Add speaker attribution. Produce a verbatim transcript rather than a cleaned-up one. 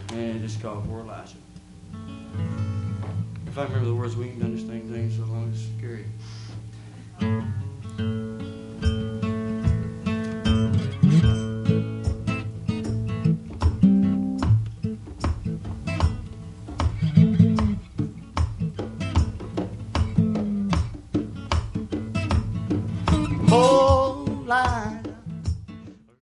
Speaker 1: and just call for Elijah. If I remember the words, we can understand things so long as it's scary.